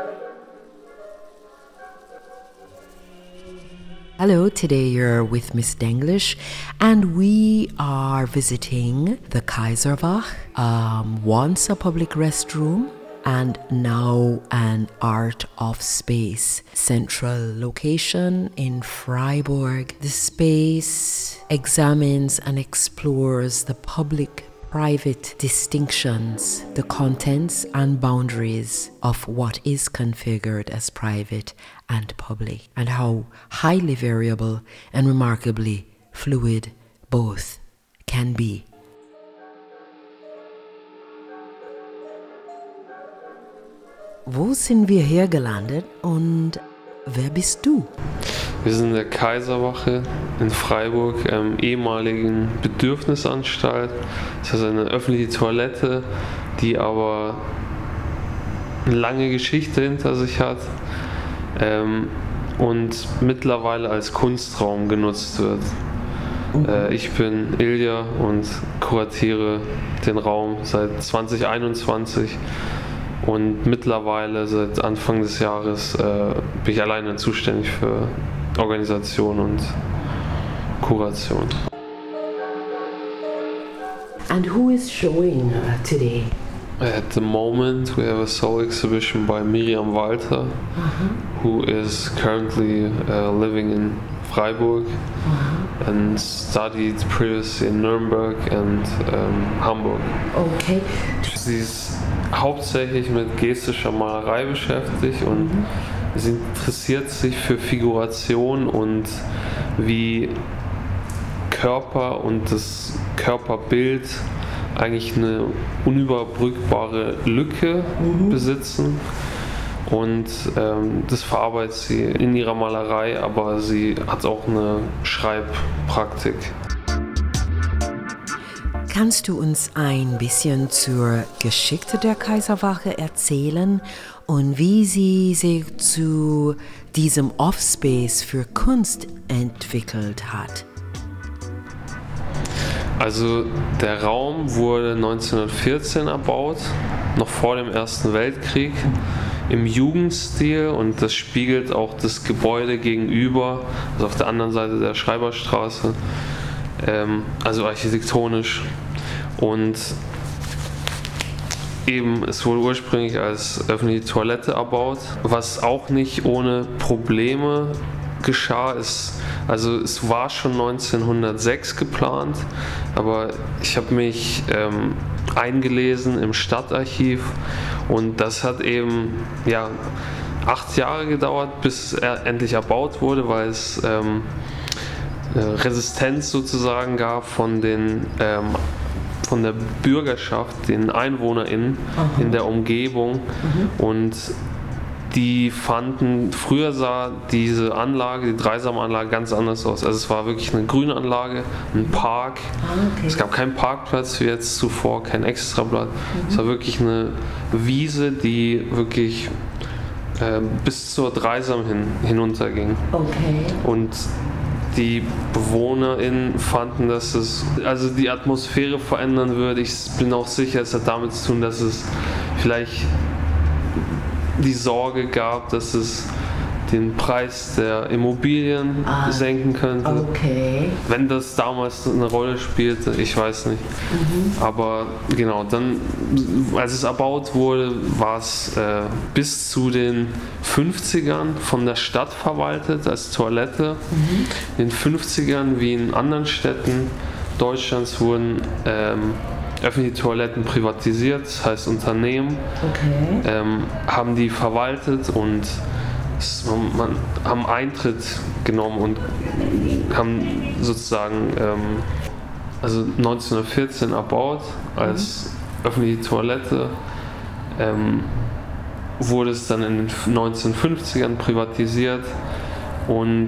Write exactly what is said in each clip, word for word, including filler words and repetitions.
Hello, today you're with Miss Denglish, and we are visiting the Kaiserwach, um, once a public restroom and now an art of space central location in Freiburg. The space examines and explores the public private distinctions, the contents and boundaries of what is configured as private and public, and how highly variable and remarkably fluid both can be. Wo sind wir hier gelandet und wer bist du? Wir sind in der Kaiserwache in Freiburg, ähm, ehemaligen Bedürfnisanstalt. Das ist eine öffentliche Toilette, die aber eine lange Geschichte hinter sich hat ähm, und mittlerweile als Kunstraum genutzt wird. Äh, ich bin Ilja und kuratiere den Raum seit zwanzig einundzwanzig. Und mittlerweile, seit Anfang des Jahres, äh, bin ich alleine zuständig für Organisation und Kuration. And who is showing uh, today? At the moment, we have a sole exhibition by Miriam Walter, uh-huh. who is currently uh, living in Freiburg uh-huh. and studied previously in Nuremberg and um, Hamburg. Okay. Sie ist hauptsächlich mit gestischer Malerei beschäftigt und mhm. sie interessiert sich für Figuration und wie Körper und das Körperbild eigentlich eine unüberbrückbare Lücke mhm. besitzen. Und ähm, das verarbeitet sie in ihrer Malerei, aber sie hat auch eine Schreibpraktik. Kannst du uns ein bisschen zur Geschichte der Kaiserwache erzählen und wie sie sich zu diesem Offspace für Kunst entwickelt hat? Also der Raum wurde neunzehnhundertvierzehn erbaut, noch vor dem Ersten Weltkrieg, im Jugendstil, und das spiegelt auch das Gebäude gegenüber, also auf der anderen Seite der Schreiberstraße. Ähm, also architektonisch, und eben es wurde ursprünglich als öffentliche Toilette erbaut, was auch nicht ohne Probleme geschah. Es, also es war schon neunzehnhundertsechs geplant, aber ich habe mich ähm, eingelesen im Stadtarchiv, und das hat eben ja, acht Jahre gedauert, bis er endlich erbaut wurde, weil es ähm, Resistenz sozusagen gab von den ähm, von der Bürgerschaft, den EinwohnerInnen Aha. in der Umgebung, mhm. und die fanden, früher sah diese Anlage, die Dreisamanlage, ganz anders aus. Also es war wirklich eine Grünanlage, ein Park. Ah, okay. Es gab keinen Parkplatz wie jetzt zuvor, kein Extrablatt. Mhm. Es war wirklich eine Wiese, die wirklich äh, bis zur Dreisam hin, hinunterging. Okay. Und die BewohnerInnen fanden, dass es also die Atmosphäre verändern würde. Ich bin auch sicher, es hat damit zu tun, dass es vielleicht die Sorge gab, dass es den Preis der Immobilien ah, senken könnte. Okay. Wenn das damals eine Rolle spielte, ich weiß nicht. Mhm. Aber genau, dann, als es erbaut wurde, war es äh, bis zu den fünfzigern von der Stadt verwaltet als Toilette. Mhm. In den fünfzigern, wie in anderen Städten Deutschlands, wurden ähm, öffentliche Toiletten privatisiert, das heißt Unternehmen, okay. ähm, haben die verwaltet und man, man haben Eintritt genommen und haben sozusagen ähm, also neunzehnhundertvierzehn erbaut als mhm. öffentliche Toilette, ähm, wurde es dann in den neunzehnhundertfünfzigern privatisiert, und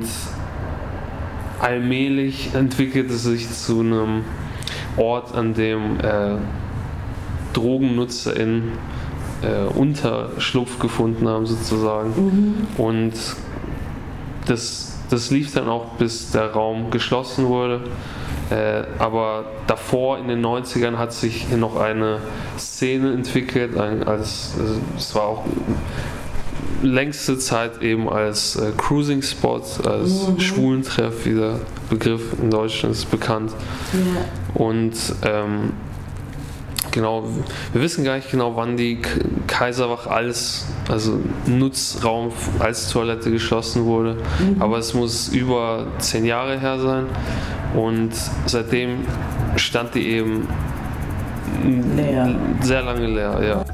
allmählich entwickelte es sich zu einem Ort, an dem äh, DrogennutzerInnen äh, Unterschlupf gefunden haben sozusagen. Mhm. Und das, das lief dann auch, bis der Raum geschlossen wurde. Äh, aber davor in den neunzigern hat sich hier noch eine Szene entwickelt, ein, als, also es war auch längste Zeit eben als äh, Cruising Spot, als mhm. Schwulentreff, wie der Begriff in Deutschland ist bekannt. Ja. Und ähm, genau, wir wissen gar nicht genau, wann die Kaiserwache als also Nutzraum als Toilette geschlossen wurde, mhm. aber es muss über zehn Jahre her sein und seitdem stand die eben leer. Sehr lange leer, ja.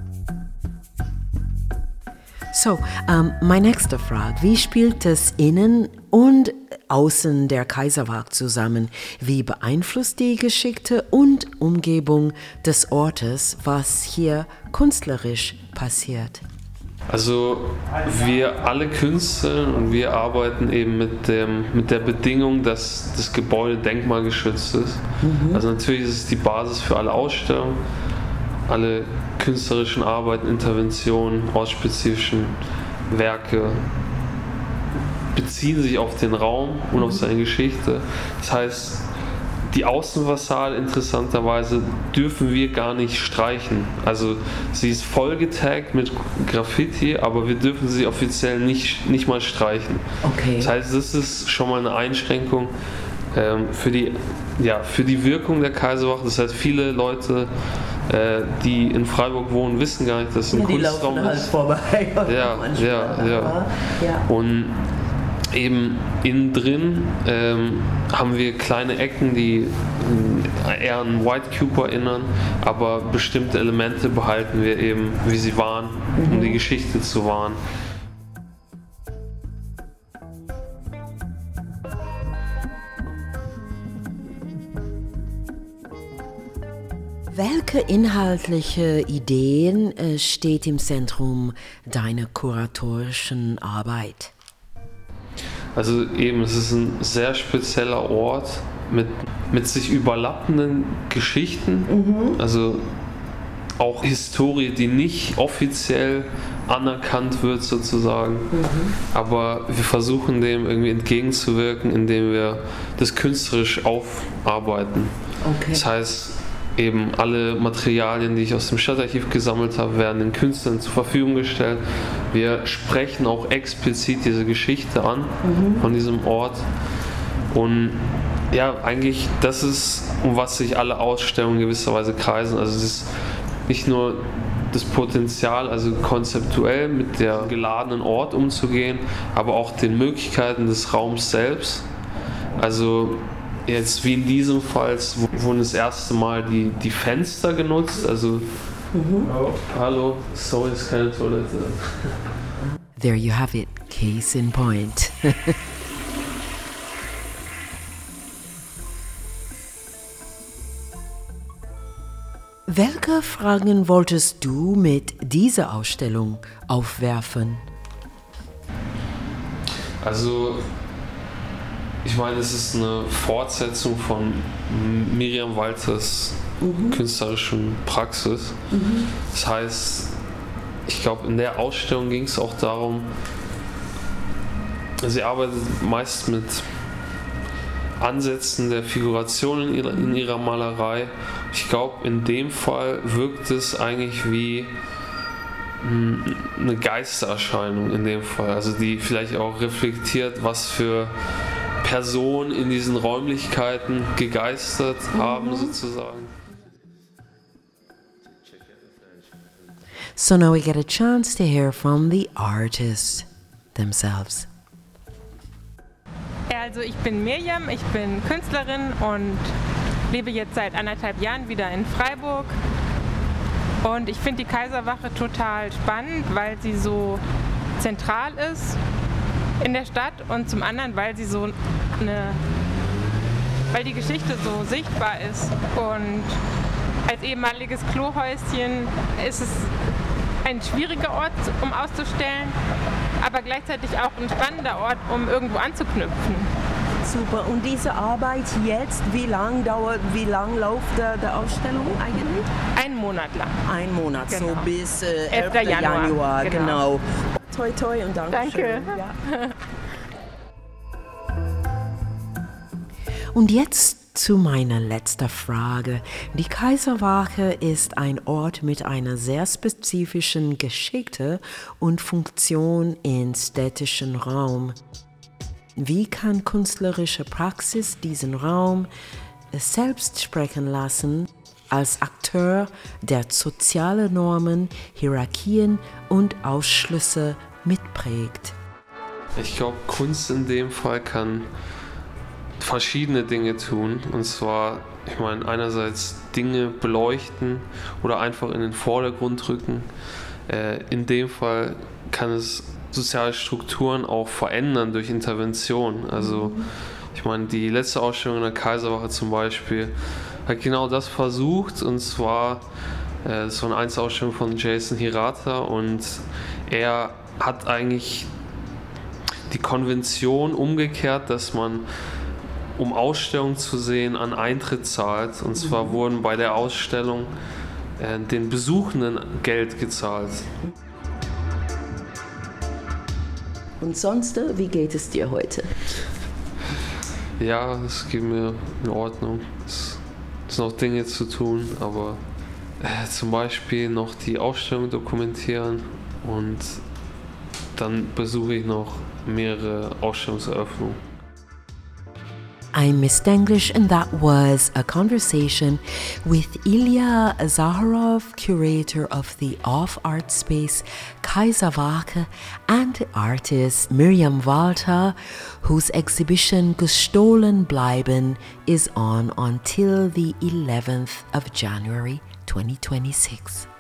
So, ähm, meine nächste Frage. Wie spielt es innen und außen der Kaiserwache zusammen? Wie beeinflusst die Geschichte und Umgebung des Ortes, was hier künstlerisch passiert? Also wir alle Künstler und wir arbeiten eben mit, dem, mit der Bedingung, dass das Gebäude denkmalgeschützt ist. Mhm. Also natürlich ist es die Basis für alle Ausstellungen, alle künstlerischen Arbeiten, Interventionen, ortsspezifischen Werke beziehen sich auf den Raum und auf seine Geschichte. Das heißt, die Außenfassade interessanterweise dürfen wir gar nicht streichen. Also sie ist voll getaggt mit Graffiti, aber wir dürfen sie offiziell nicht, nicht mal streichen. Okay. Das heißt, das ist schon mal eine Einschränkung ähm, für, die, ja, für die Wirkung der Kaiserwache. Das heißt, viele Leute, äh, die in Freiburg wohnen, wissen gar nicht, dass es ein ja, Kunstraum ist. Halt vorbei. Ja, ja, ja, ja. Und eben innen drin ähm, haben wir kleine Ecken, die eher an White Cube erinnern, aber bestimmte Elemente behalten wir eben, wie sie waren, um die Geschichte zu wahren. Welche inhaltliche Ideen äh, steht im Zentrum deiner kuratorischen Arbeit? Also eben, es ist ein sehr spezieller Ort mit, mit sich überlappenden Geschichten, mhm. also auch Historie, die nicht offiziell anerkannt wird sozusagen, mhm. aber wir versuchen dem irgendwie entgegenzuwirken, indem wir das künstlerisch aufarbeiten. Okay. Das heißt, eben alle Materialien, die ich aus dem Stadtarchiv gesammelt habe, werden den Künstlern zur Verfügung gestellt. Wir sprechen auch explizit diese Geschichte an mhm. von diesem Ort. Und ja, eigentlich, das ist, um was sich alle Ausstellungen gewisserweise kreisen. Also es ist nicht nur das Potenzial, also konzeptuell mit der geladenen Ort umzugehen, aber auch den Möglichkeiten des Raums selbst. Also jetzt wie in diesem Fall wurden das erste Mal die, die Fenster genutzt, also mhm. oh, hallo, sorry, ist keine Toilette. There you have it, case in point. Welche Fragen wolltest du mit dieser Ausstellung aufwerfen? Also ich meine, es ist eine Fortsetzung von Miriam Walters mhm. künstlerischen Praxis. Mhm. Das heißt, ich glaube, in der Ausstellung ging es auch darum, sie arbeitet meist mit Ansätzen der Figuration in ihrer, in ihrer Malerei. Ich glaube, in dem Fall wirkt es eigentlich wie eine Geistererscheinung in dem Fall, also die vielleicht auch reflektiert, was für Personen in diesen Räumlichkeiten gegeistert haben, mhm. sozusagen. So now we get a chance to hear from the artists themselves. Ja, also ich bin Mirjam, ich bin Künstlerin und lebe jetzt seit anderthalb Jahren wieder in Freiburg. Und ich finde die Kaiserwache total spannend, weil sie so zentral ist in der Stadt und zum anderen, weil sie so eine, weil die Geschichte so sichtbar ist. Und als ehemaliges Klohäuschen ist es ein schwieriger Ort, um auszustellen, aber gleichzeitig auch ein spannender Ort, um irgendwo anzuknüpfen. Super. Und diese Arbeit jetzt, wie lang dauert, wie lang läuft der, der Ausstellung eigentlich? Einen Monat lang. Ein Monat, genau. So bis äh, elften Januar. Januar, genau. genau. Toi toi und danke. Danke. Ja. Und jetzt zu meiner letzten Frage. Die Kaiserwache ist ein Ort mit einer sehr spezifischen Geschichte und Funktion im städtischen Raum. Wie kann künstlerische Praxis diesen Raum selbst sprechen lassen, als Akteur, der soziale Normen, Hierarchien und Ausschlüsse mitprägt? Ich glaube, Kunst in dem Fall kann verschiedene Dinge tun. Und zwar, ich meine, einerseits Dinge beleuchten oder einfach in den Vordergrund rücken. Äh, in dem Fall kann es soziale Strukturen auch verändern durch Intervention. Also, ich meine, die letzte Ausstellung in der Kaiserwache zum Beispiel hat genau das versucht, und zwar, äh, das war eine Einzelausstellung von Jason Hirata, und er hat eigentlich die Konvention umgekehrt, dass man, um Ausstellungen zu sehen, an Eintritt zahlt. Und zwar mhm. wurden bei der Ausstellung äh, den Besuchenden Geld gezahlt. Und sonst, wie geht es dir heute? Ja, es geht mir in Ordnung. Es sind noch Dinge zu tun, aber äh, zum Beispiel noch die Ausstellung dokumentieren, und dann besuche ich noch mehrere Ausstellungseröffnungen. I'm Miss Denglish, and that was a conversation with Ilya Zaharov, curator of the off-art space Kaiserwache, and artist Miriam Walter, whose exhibition Gestohlen bleiben is on until the eleventh of January twenty twenty-six.